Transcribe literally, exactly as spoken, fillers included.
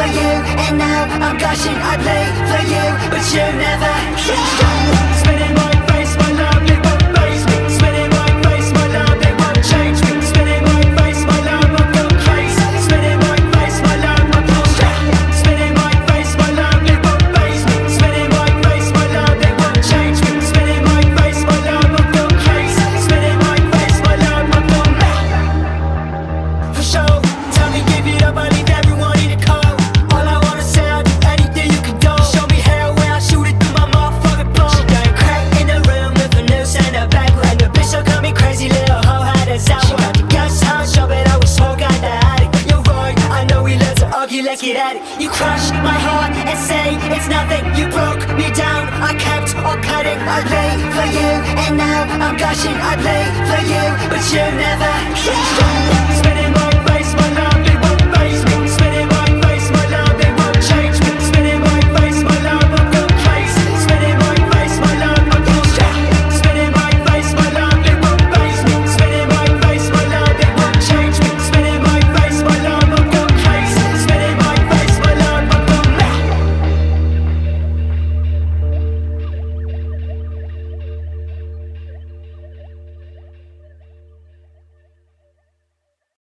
for you, and now I'm gushing. I play for you, but you never spinning my face, my love, it won't face me. Spinning my face, my love, it won't change me. Spinning my face, my love, I'm going crazy. Spinning my face, my love, I'm going straight. Spinning my face, my love, it won't face me. Spinning my face, my love, it won't change me. Spinning my face, my love, I'm going crazy. Spinning my face, my love, I'm going mad. For sure, tell me give it up, I leave everyone in the cold. All I wanna say, I'll do anything you can do. Show me hell where I shoot it through my motherfucking bone. She got a crack in the room with a noose and a back. And the bitch so got me crazy, little hoe had us out. She got the gas house, show it, I was so gotta had it. You're right, I know we love to argue, let's get at it. You crushed my heart and say it's nothing. You broke me down, I kept on cutting. I play for you, and now I'm gushing. I play for you, but you never spinning